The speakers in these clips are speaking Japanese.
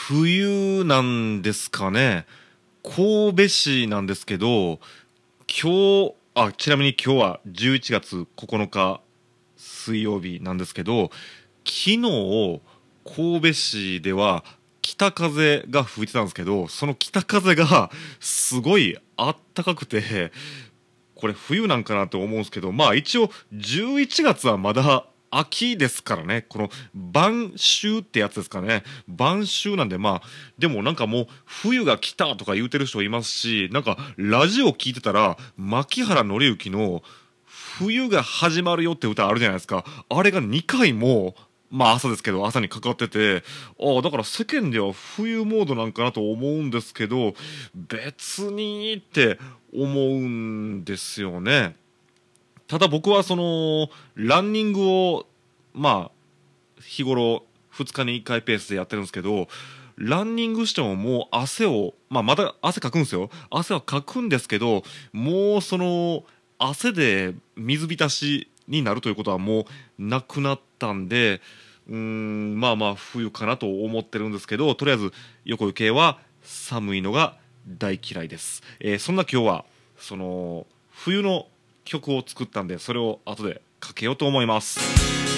冬なんですかね。神戸市なんですけど、ちなみに今日は11月9日水曜日なんですけど、昨日、神戸市では北風が吹いてたんですけど、その北風がすごいあったかくて、これ冬なんかなと思うんですけど、まあ一応11月はまだ秋ですからね。この晩秋ってやつですかね。晩秋なんで、まあでもなんかもう冬が来たとか言うてる人いますし、なんかラジオ聞いてたら牧原紀之の冬が始まるよって歌あるじゃないですか。あれが2回も、まあ朝ですけど朝にかかってて、だから世間では冬モードなんかなと思うんですけど、別にって思うんですよね。ただ僕はランニングを、まあ、日頃2日に1回ペースでやってるんですけど、ランニングしてももうまだ汗かくんですよ。汗はかくんですけど、もう汗で水浸しになるということはもうなくなったんで、まあまあ冬かなと思ってるんですけど、とりあえず横行系は寒いのが大嫌いです。そんな今日は、冬の曲を作ったんで、それを後でかけようと思います。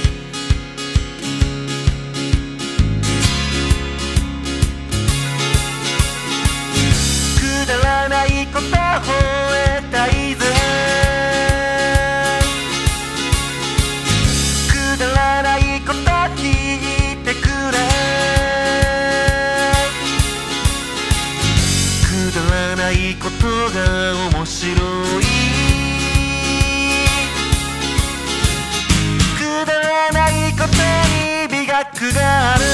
くだらないこと吠えたいぜ、くだらないこと聞いてくれ、くだらないことが面白い、くだらないことに美学がある、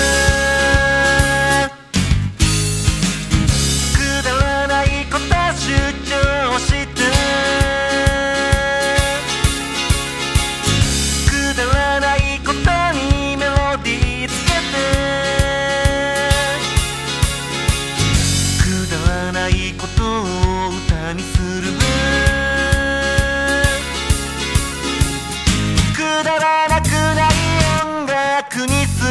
くだらないこと主張して、くだらないことにメロディーつけて、くだらないことを歌にする、くだらなくない音楽にする、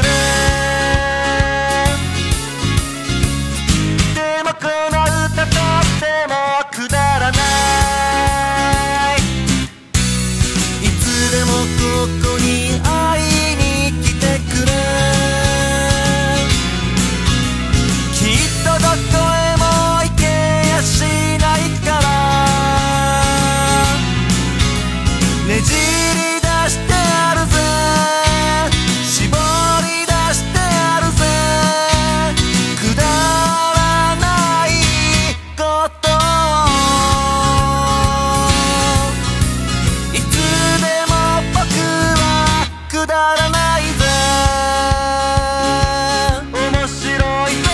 でもこの歌とってもくだらない、いつでもここに会いに来てくれ、きっとどこへも行けやしないから、ねじり出してあるぜ、絞り出してあるぜ、くだらないことを、いつでも僕はくだらないぜ、面白いぜ、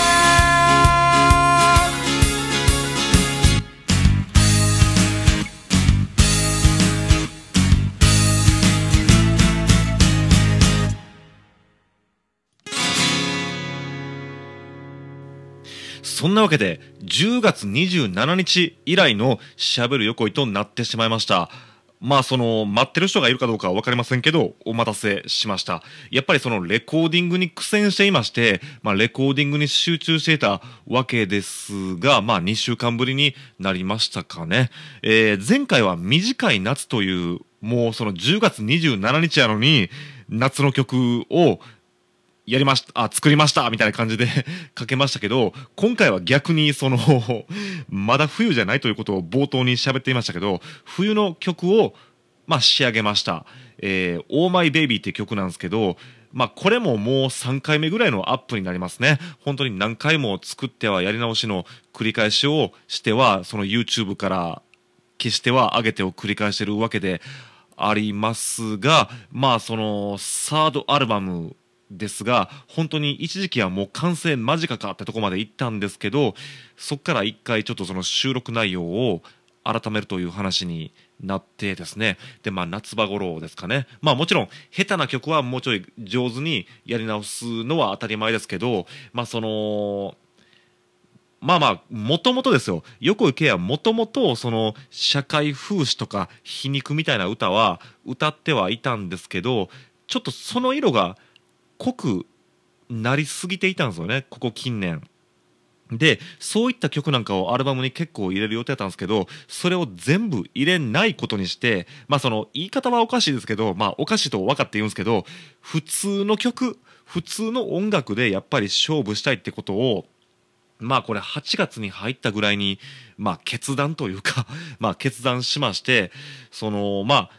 そんなわけで、10月27日以来のしゃべる横井となってしまいました。まあ待ってる人がいるかどうかはわかりませんけど、お待たせしました。やっぱりレコーディングに苦戦していまして、まあレコーディングに集中していたわけですが、まあ2週間ぶりになりましたかね。前回は短い夏という、もう10月27日やのに、夏の曲をやりました、作りましたみたいな感じでかけましたけど、今回は逆にまだ冬じゃないということを冒頭に喋っていましたけど、冬の曲を、まあ、仕上げました。オーマイベイビーっていう曲なんですけど、まあ、これももう3回目ぐらいのアップになりますね。本当に何回も作ってはやり直しの繰り返しをしては、YouTube から消しては上げてを繰り返してるわけでありますが、まあ、サードアルバムですが、本当に一時期はもう完成間近かってとこまで行ったんですけど、そこから一回ちょっと収録内容を改めるという話になってですね。で、まあ夏場頃ですかね。まあもちろん下手な曲はもうちょい上手にやり直すのは当たり前ですけど、まあまあまあ、もともとですよ。横井圭はもともと、社会風刺とか皮肉みたいな歌は歌ってはいたんですけど、ちょっとその色が濃くなりすぎていたんですよね、ここ近年。で、そういった曲なんかをアルバムに結構入れる予定だったんですけど、それを全部入れないことにして、まあその言い方はおかしいですけど、まあおかしいと分かって言うんですけど、普通の曲、普通の音楽でやっぱり勝負したいってことを、まあこれ8月に入ったぐらいに、まあ決断というかまあ決断しまして、まあ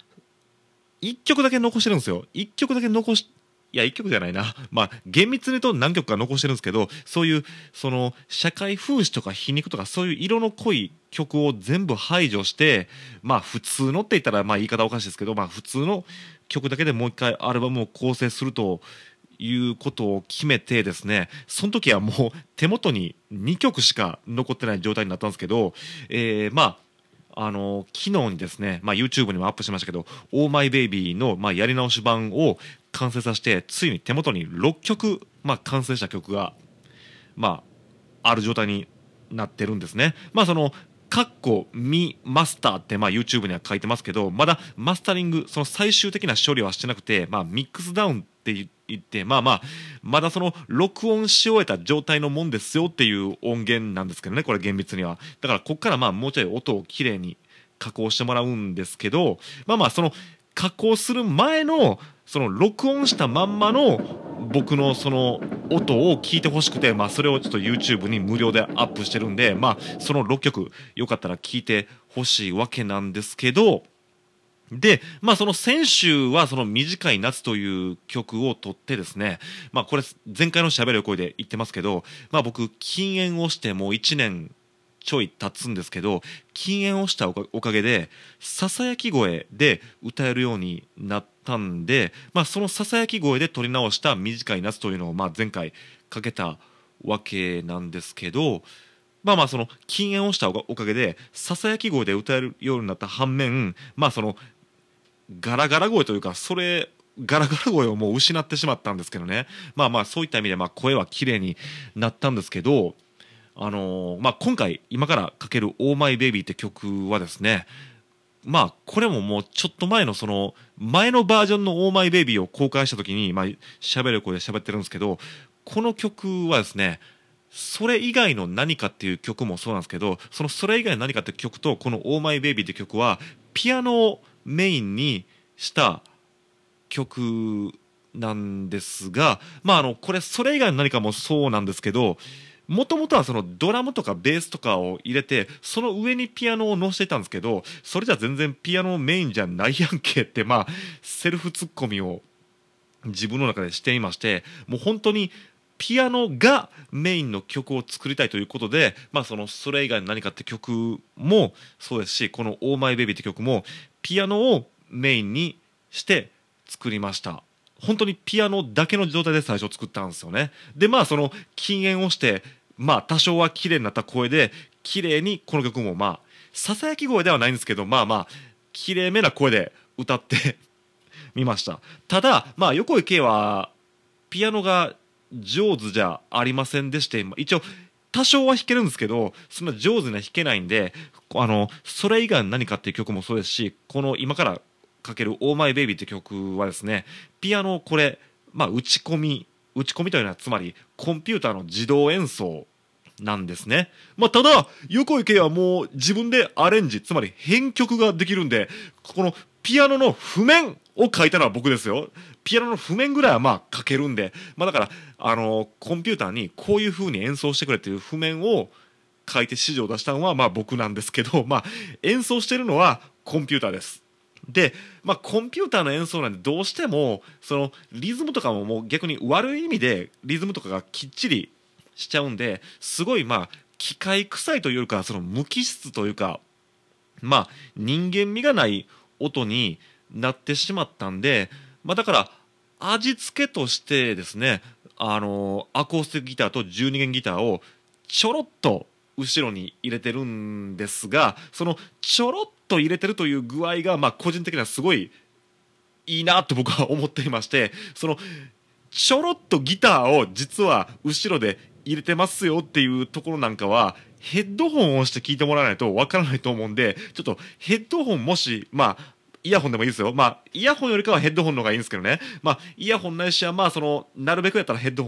1曲だけ残してるんですよ。1曲だけ残し、いや、1曲じゃないな。まあ、厳密に言うと何曲か残してるんですけど、そういう、社会風刺とか皮肉とか、そういう色の濃い曲を全部排除して、まあ、普通のって言ったら、まあ、言い方おかしいですけど、まあ、普通の曲だけでもう一回アルバムを構成するということを決めてですね、その時はもう手元に2曲しか残ってない状態になったんですけど、まあ、昨日にですね、まあ、YouTube にもアップしましたけど、オーマイベイビーの、まあ、やり直し版を完成させて、ついに手元に6曲、まあ、完成した曲が、まあ、ある状態になってるんですね。まあ、カッコミマスターって、まあ、YouTube には書いてますけど、まだマスタリング、その最終的な処理はしてなくて、まあ、ミックスダウンって言って、まあまあ、まだその録音し終えた状態のもんですよっていう音源なんですけどね、これ厳密には。だから、こっからまあ、もうちょい音をきれいに加工してもらうんですけど、まあまあ、加工する前の、録音したまんまの僕のその音を聞いてほしくて、まあ、それをちょっと YouTube に無料でアップしてるんで、まあ、その6曲よかったら聞いてほしいわけなんですけど、で、まあその先週はその短い夏という曲を取ってですね、まあこれ前回の喋る声で言ってますけど、まあ僕禁煙をしてもう1年ちょい経つんですけど、禁煙をしたおかげで、ささやき声で歌えるようになったんで、まあそのささやき声で取り直した短い夏というのをまあ前回かけたわけなんですけど、まあまあ禁煙をしたおかげでささやき声で歌えるようになった反面、まあガラガラ声というか、ガラガラ声をもう失ってしまったんですけどね。まあまあ、そういった意味で、まあ、声は綺麗になったんですけど、まあ、今回、今からかける Oh My Baby って曲はですね、まあ、これももうちょっと前の前のバージョンの Oh My Baby を公開した時に、まあ、喋る声で喋ってるんですけど、この曲はですね、それ以外の何かっていう曲もそうなんですけど、それ以外の何かっていう曲と、この Oh My Baby って曲は、ピアノをメインにした曲なんですが、まあこれそれ以外の何かもそうなんですけど、もともとはそのドラムとかベースとかを入れて、その上にピアノを乗せていたんですけど、それじゃ全然ピアノメインじゃないやんけって、まあ、セルフツッコミを自分の中でしていまして、もう本当にピアノがメインの曲を作りたいということで、まあそれ以外の何かって曲もそうですし、この Oh My Baby って曲もピアノをメインにして作りました。本当にピアノだけの状態で最初作ったんですよね。で、まあ禁煙をして、まあ多少は綺麗になった声で、綺麗にこの曲もまあ、ささやき声ではないんですけど、まあまあ、綺麗めな声で歌ってみました。ただ、まあ横井圭は、ピアノが上手じゃありませんでして、一応、多少は弾けるんですけど、そんな上手には弾けないんで、それ以外の何かっていう曲もそうですし、この今からかける Oh My Baby って曲はですね、ピアノをこれ、まあ打ち込みというのはつまりコンピューターの自動演奏なんですね。まあただ、横井圭はもう自分でアレンジ、つまり編曲ができるんで、このピアノの譜面を書いたのは僕ですよ。ピアノの譜面ぐらいはまあ書けるんで、まあだから、コンピューターにこういう風に演奏してくれっていう譜面を書いて指示を出したのはまあ僕なんですけど、まあ演奏してるのはコンピューターです。で、まあコンピューターの演奏なんでどうしても、リズムとかももう逆に悪い意味でリズムとかがきっちりしちゃうんで、すごいまあ機械臭いというか、無機質というか、まあ人間味がない音になってしまったんで、まあ、だから味付けとしてですね、アコースティックギターと12弦ギターをちょろっと後ろに入れてるんですが、そのちょろっと入れてるという具合が、まあ、個人的にはすごいいいなと僕は思っていまして、ちょろっとギターを実は後ろで入れてますよっていうところなんかは、ヘッドホンをして聞いてもらわないとわからないと思うんで、ちょっとヘッドホンもし、まあ、イヤホンでもいいですよ。まあ、イヤホンよりかはヘッドホンの方がいいんですけどね。まあ、イヤホンないしは、まあ、なるべくやったらヘッドホン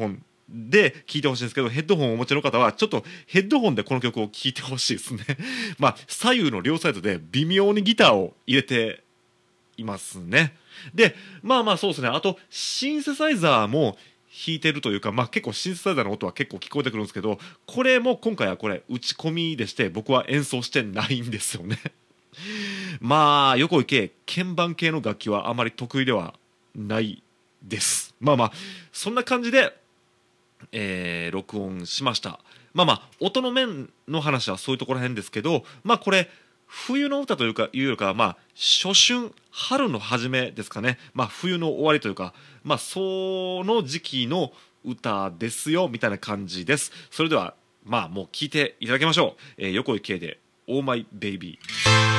で聴いてほしいんですけど、ヘッドホンをお持ちの方はちょっとヘッドホンでこの曲を聴いてほしいですねまあ左右の両サイドで微妙にギターを入れていますね。でまあまあそうですね、あとシンセサイザーも弾いてるというか、まあ結構シンセサイザーの音は結構聞こえてくるんですけど、これも今回はこれ打ち込みでして、僕は演奏してないんですよねまあ横井圭鍵盤系の楽器はあまり得意ではないです。まあまあそんな感じで、録音しました。まあまあ音の面の話はそういうところらへんですけど、まあこれ冬の歌というよりかは、まあ初春春の初めですかね、まあ冬の終わりというか、まあその時期の歌ですよみたいな感じです。それではまあもう聴いていただきましょう。横井圭で「オーマイベイビー」。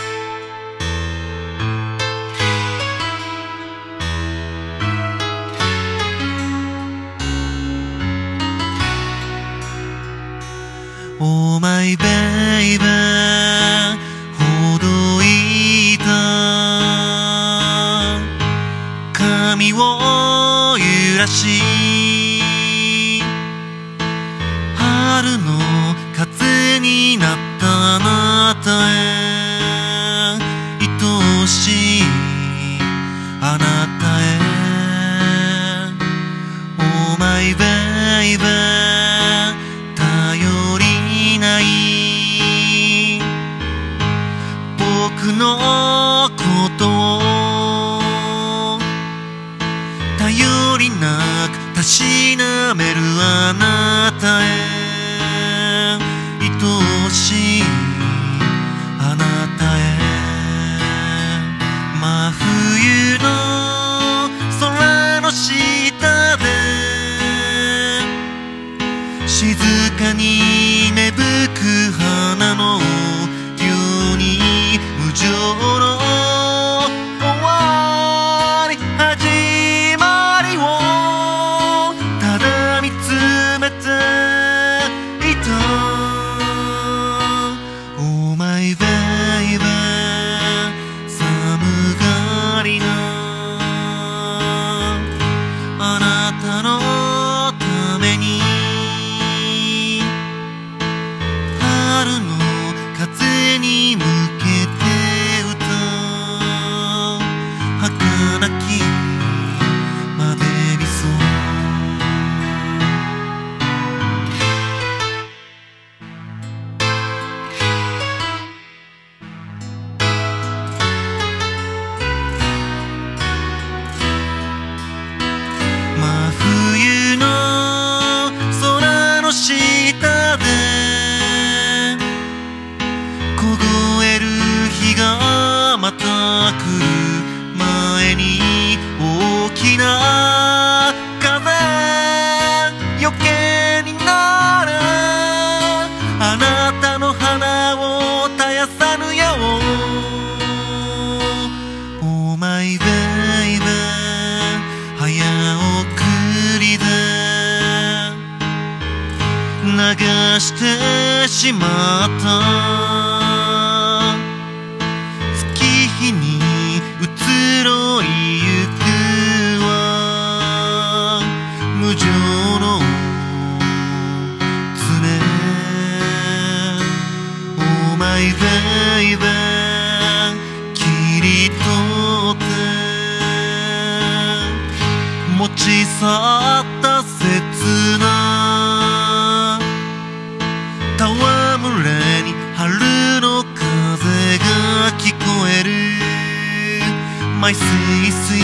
オーマイベイベーほどいた髪を揺らし、春の風になったあなたへ、愛おしいあなたへ。オーマイベイベー頼りない僕のことを頼りなくたしなめるあなたへ、愛おしいあなたへ。真冬の空の下で静かに芽吹く花のように無情の終わり始まりをただ見つめていた。 Oh my baby 寒がりなあなたのために春の風に向けて歌う儚きまで理想。真冬の空の下で凍える日がまた来る前に大きな風よけになるあなたの花を絶やさぬよう Oh my baby 早送りで流してしまった月日に移ろいゆくは無情の常 Oh my baby 切り取って持ち去った切な戯れに春の風が聞こえる My sweet sweet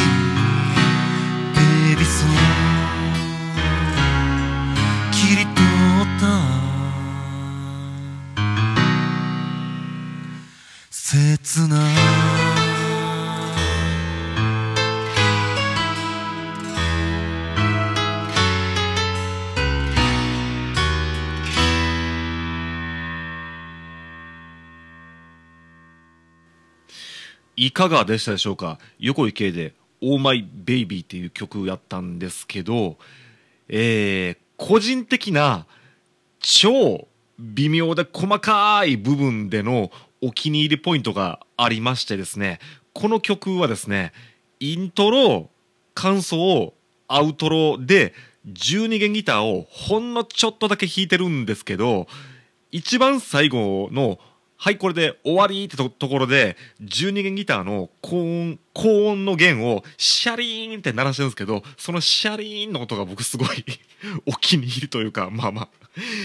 baby song 切り取った切ないかがでしたでしょうか。横井圭で「オーマイベイビー」っていう曲やったんですけど、個人的な超微妙で細かい部分でのお気に入りポイントがありましてですね、この曲はですね、イントロ、感想、アウトロで 12弦ギターをほんのちょっとだけ弾いてるんですけど、一番最後のはいこれで終わりってところで12弦ギターの高音の弦をシャリーンって鳴らしてるんですけど、そのシャリーンの音が僕すごいお気に入りというか、まあまあ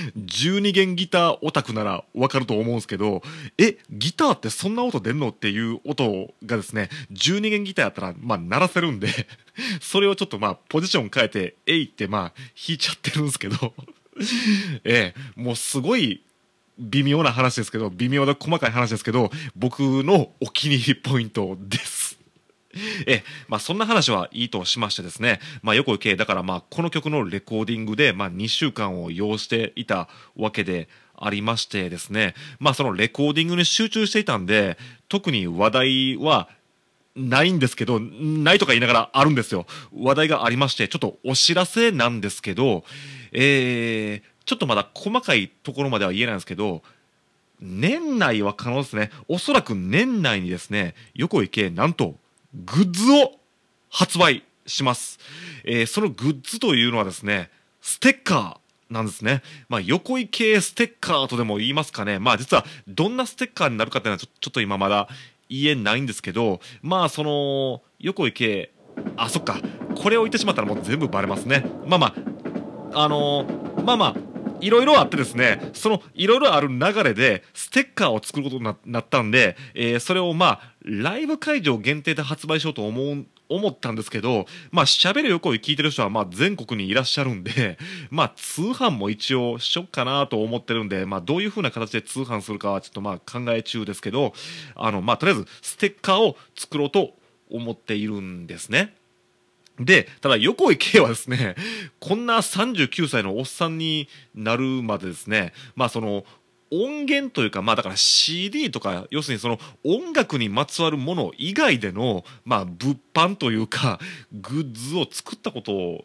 12弦ギターオタクならわかると思うんですけど、ギターってそんな音出んのっていう音がですね、12弦ギターやったらまあ鳴らせるんでそれをちょっとまあポジション変えてってまあ弾いちゃってるんですけどもうすごい微妙な話ですけど、微妙な細かい話ですけど、僕のお気に入りポイントです。まあそんな話はいいとしましてですね、まあ横井圭だからまあこの曲のレコーディングでまあ2週間を要していたわけでありましてですね、まあそのレコーディングに集中していたんで、特に話題はないんですけど、ないとか言いながらあるんですよ。話題がありまして、ちょっとお知らせなんですけど、ちょっとまだ細かいところまでは言えないんですけど、年内は可能ですね。おそらく年内にですね、横井圭なんとグッズを発売します。そのグッズというのはですね、ステッカーなんですね。まあ、横井圭ステッカーとでも言いますかね。まあ、実はどんなステッカーになるかっていうのはちょっと今まだ言えないんですけど、まあ、その、横井圭、そっか、これを言ってしまったらもう全部バレますね。まあまあ、まあまあ、いろいろあってですね、そのいろいろある流れでステッカーを作ることになったんで、それをまあライブ会場限定で発売しようと思ったんですけど、まあ喋る横井聞いてる人はまあ全国にいらっしゃるんで、まあ通販も一応しよっかなと思ってるんで、まあどういう風な形で通販するかはちょっとまあ考え中ですけど、まあとりあえずステッカーを作ろうと思っているんですね。で、ただ横井圭はですね、こんな39歳のおっさんになるまでですね、まあその音源というか、まあだから CD とか、要するにその音楽にまつわるもの以外での、まあ物販というか、グッズを作ったことを、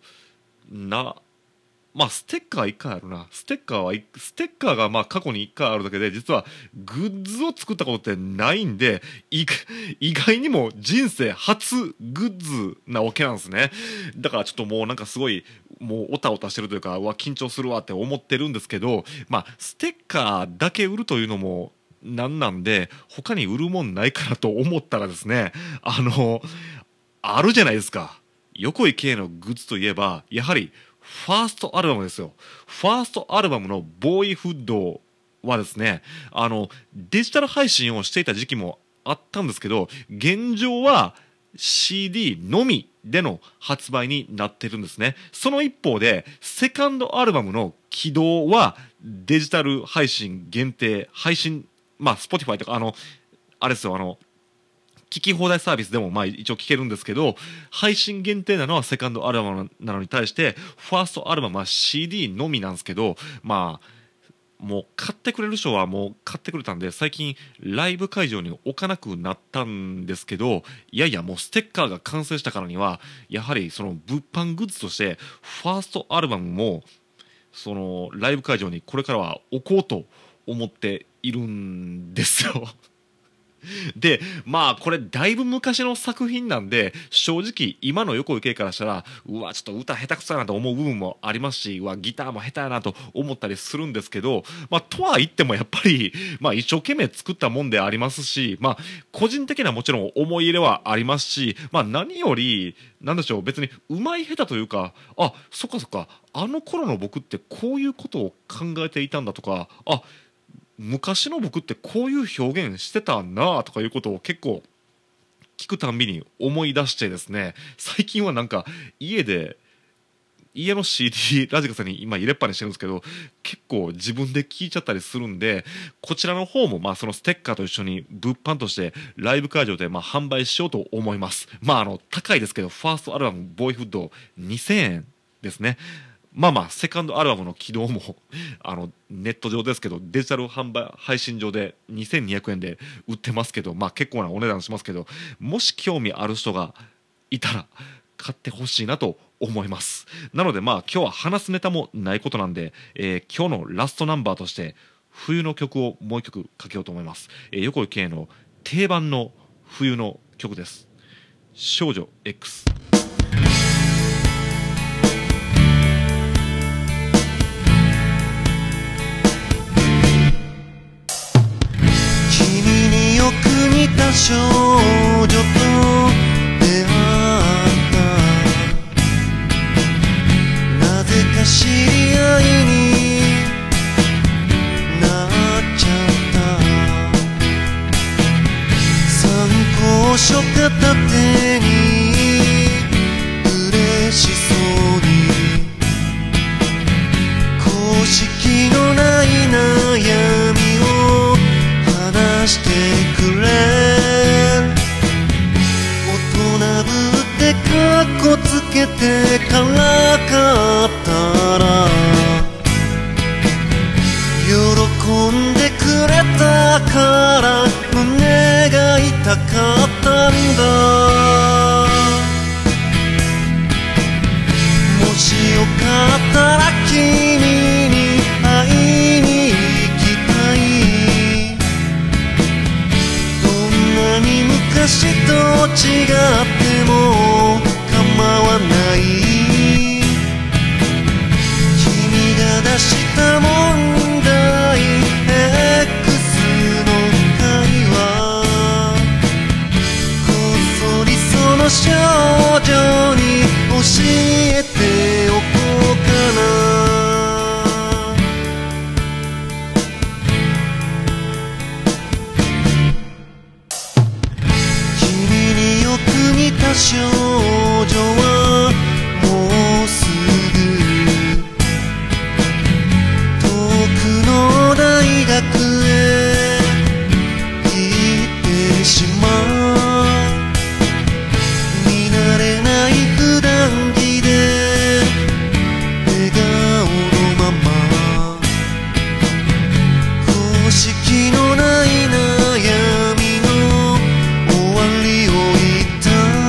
まあステッカー1回あるな。ステッカーがまあ過去に1回あるだけで、実はグッズを作ったことってないんで、意外にも人生初グッズなわけなんですね。だからちょっともうなんかすごい、もうオタオタしてるというか、緊張するわって思ってるんですけど、まあステッカーだけ売るというのもなんで、他に売るもんないかなと思ったらですね、あるじゃないですか。横井圭のグッズといえば、やはり、ファーストアルバムですよ。ファーストアルバムのボーイフッドはですね、デジタル配信をしていた時期もあったんですけど、現状は CD のみでの発売になってるんですね。その一方で、セカンドアルバムの起動はデジタル配信限定、まあ、Spotify とか、あれですよ、聞き放題サービスでもまあ一応聞けるんですけど、配信限定なのはセカンドアルバムなのに対して、ファーストアルバムは CD のみなんですけど、まあ、もう買ってくれる人はもう買ってくれたんで、最近ライブ会場に置かなくなったんですけど、いやいやもうステッカーが完成したからには、やはりその物販グッズとして、ファーストアルバムも、そのライブ会場にこれからは置こうと思っているんですよ。で、まあこれだいぶ昔の作品なんで、正直今の横井圭からしたら、うわちょっと歌下手くそやなと思う部分もありますし、うわギターも下手やなと思ったりするんですけど、まあとは言ってもやっぱり、まあ一生懸命作ったもんでありますし、まあ個人的なもちろん思い入れはありますし、まあ何よりなんでしょう、別に上手い下手というか、そっかそっか、あの頃の僕ってこういうことを考えていたんだとか、昔の僕ってこういう表現してたなとかいうことを結構聞くたんびに思い出してですね、最近はなんか家の CD ラジカセに今入れっぱにしてるんですけど、結構自分で聞いちゃったりするんで、こちらの方もまあそのステッカーと一緒に物販としてライブ会場でまあ販売しようと思います。まあ高いですけど、ファーストアルバムボーイフッド2000円ですね。まあまあセカンドアルバムの起動もネット上ですけど、デジタル配信上で2200円で売ってますけど、まあ結構なお値段しますけど、もし興味ある人がいたら買ってほしいなと思います。なのでまあ今日は話すネタもないことなんで、今日のラストナンバーとして冬の曲をもう一曲かけようと思います。横井圭の定番の冬の曲です。少女 X。 少女と出会ったなぜか知り合いになっちゃった参考書片手に嬉しそうに公式のない悩みを話してくれ大人ぶってかっこつけてからかったら喜んでくれたから胸が痛かったんだもしよかったら君に会いに行きたいどんなに昔と違っても構わない君が出した問題 X の会話こっそりその少女に教えておこうかな君によく似た少女はもうすぐ遠くの大学へ行ってしまう見慣れない普段着で笑顔のまま公式のない悩みの終わりを言った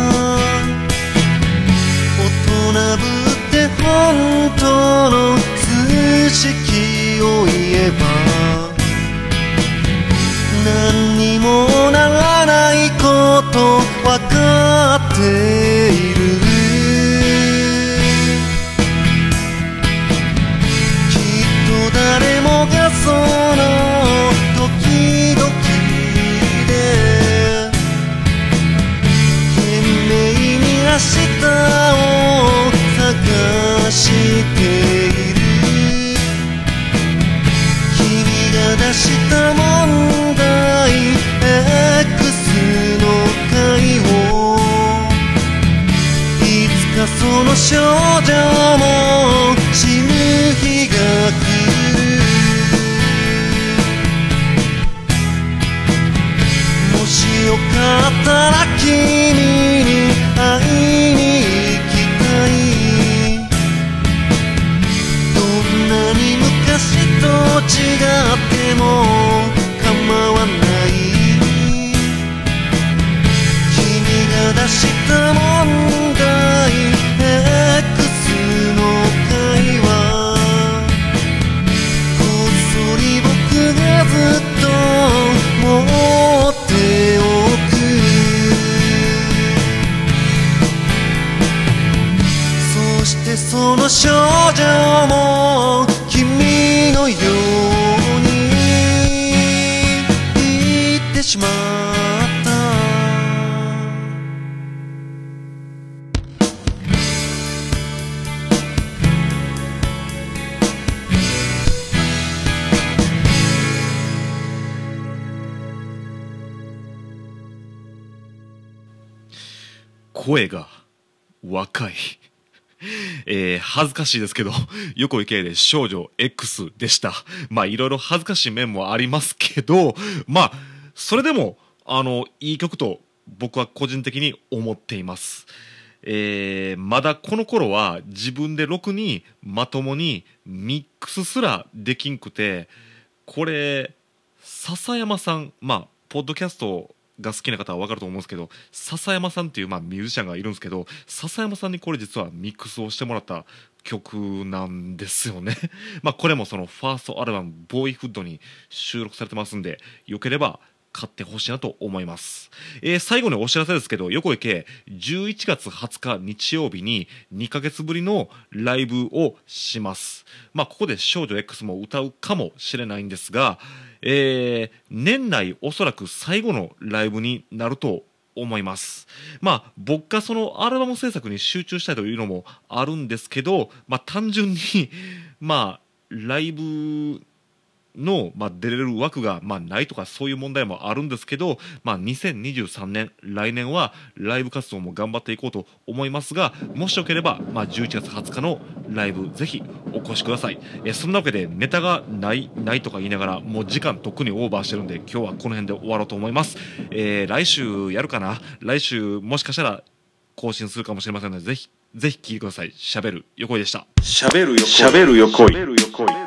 大人ぶって本当の数式を言えば何にもならないことわかっているきっと誰もがその時々で懸命に明日を探している君が出した問題 X の会をいつかその少女も死ぬ日が来るもしよかったら君に会いに行きたいどんなに昔と違っても構わない君が出した問題 X の会話こっそり僕がずっと持っておくそしてその少女も君のように言ってしまった声が若い恥ずかしいですけど横井圭で少女 X でした。まあいろいろ恥ずかしい面もありますけど、まあそれでもいい曲と僕は個人的に思っています。まだこの頃は自分でろくにまともにミックスすらできんくて、これ笹山さん、まあポッドキャストが好きな方は分かると思うんですけど、笹山さんっていうまあミュージシャンがいるんですけど、笹山さんにこれ実はミックスをしてもらった曲なんですよねまあこれもそのファーストアルバム「ボーイフッド」に収録されてますんで、よければ買ってほしいなと思います。最後にお知らせですけど、横井圭11月20日日曜日に2ヶ月ぶりのライブをします。ここで少女 X も歌うかもしれないんですが、年内おそらく最後のライブになると思います。僕がそのアルバム制作に集中したいというのもあるんですけど、単純にライブの、出れる枠が、ないとかそういう問題もあるんですけど、2023年来年はライブ活動も頑張っていこうと思いますが、もしよければ、11月20日のライブぜひお越しください。そんなわけでネタがないとか言いながらもう時間とっくにオーバーしてるんで、今日はこの辺で終わろうと思います。来週やるかな。来週もしかしたら更新するかもしれませんので、ぜひ聞いてください。しゃべる横井でした。 しゃべる横井